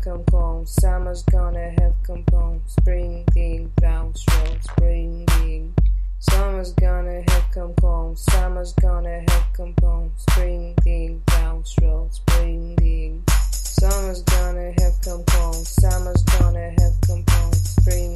come home. Summer's gonna have come home. Springing brown road, springing. Summer's gonna have come home. Summer's gonna have come home. Springing brown road, springing. Summer's gonna have come home. Summer's gonna have come home. Spring.